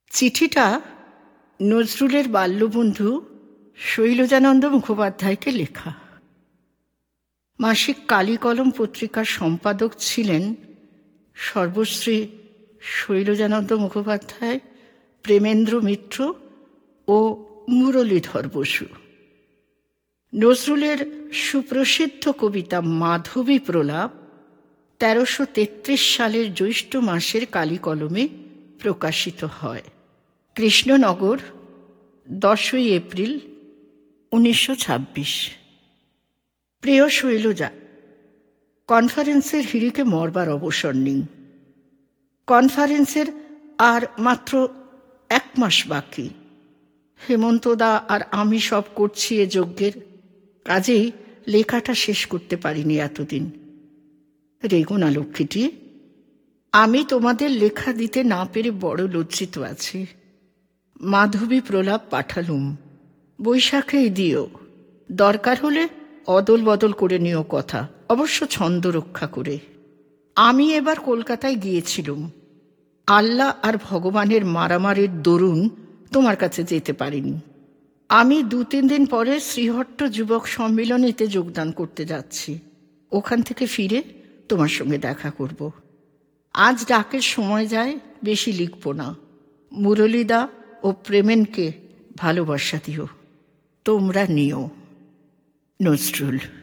চিঠিটা নজরুলের বাল্যবন্ধু শৈলজানন্দ মুখোপাধ্যায়কে লেখা। মাসিক কালিকলম পত্রিকার সম্পাদক ছিলেন সর্বশ্রী শৈলজানন্দ মুখোপাধ্যায়, প্রেমেন্দ্র মিত্র ও মুরলীধর বসু। নজরুলের সুপ্রসিদ্ধ কবিতা মাধবী প্রলাপ ১৩৩৩ সালের জ্যৈষ্ঠ মাসের কালিকলমে প্রকাশিত হয়। কৃষ্ণনগর, 10ই এপ্রিল 1926। প্রিয় শৈলজা, কনফারেন্সের হিড়িকে মরবার অবসর নেই। কনফারেন্সের আর মাত্র 1 মাস বাকি। হেমন্তদা আর আমি সব করছি এ যজ্ঞের, কাজেই লেখাটা শেষ করতে পারিনি এতদিন। রেগো না লক্ষ্মীটি, আমি তোমাদের লেখা দিতে না পেরে বড় লজ্জিত আছি। মাধবী প্রলাপ পাঠালুম, বৈশাখেই দিও। দরকার হলে অদল বদল করে নিও কথা, অবশ্য ছন্দ রক্ষা করে। আমি এবার কলকাতায় গিয়েছিলুম। আল্লাহ আর ভগবানের মারামারির দরুন তোমার কাছে যেতে পারিনি। আমি 2-3 দিন পরে শ্রীহট্ট যুবক সম্মিলনীতে যোগদান করতে যাচ্ছি। ওখান থেকে ফিরে তোমার সঙ্গে দেখা করব। আজ ডাকের সময় যায়, বেশি লিখব না। মুরলীদা ও প্রেমেনকে ভালোবাসা দিও। তোমরা নিও। নজরুল।